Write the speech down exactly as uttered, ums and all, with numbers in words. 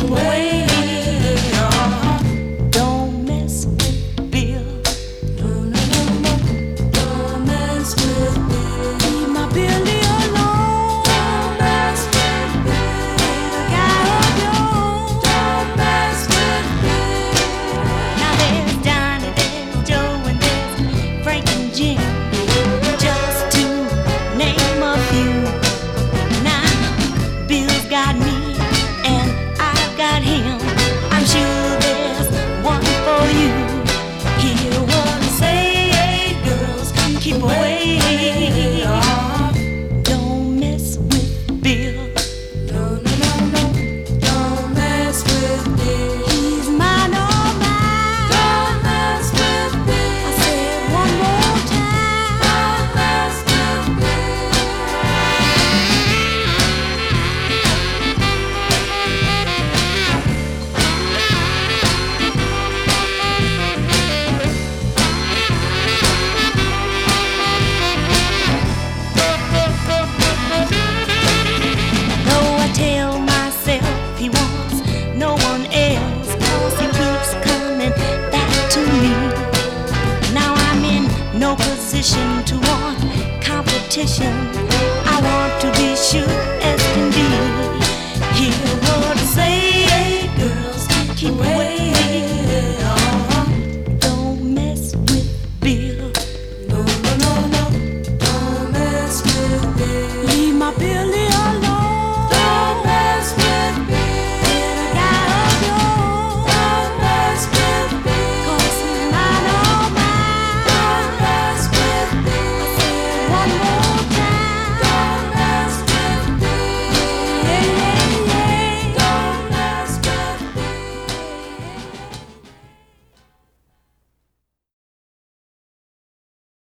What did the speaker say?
away. Don't mess with Bill. No, no, no, no. Don't mess with Bill. Leave my Billy alone. Don't mess with Bill. The guy of yours. Don't mess with Bill. Now there's Johnny, there's Joe, and there's Frank and Jim, just to name a few. Now Bill's got me and I've got him. I'm sure there's one for you. Hear what I say, hey, girls, keep away. Don't mess with Bill. No, no, no, no. Don't mess with Bill. He's mine, all mine. Don't mess with Bill. I said one more time. Don't mess with Bill. Though I tell myself he wants no one else, 'cause he keeps coming back to me. Now I'm in no position to want competition. I want to be sure as can be. Hear what I say, hey, girls, keep away. Don't mess with Bill. No, no, no, no. Don't mess with Bill. Leave my Bill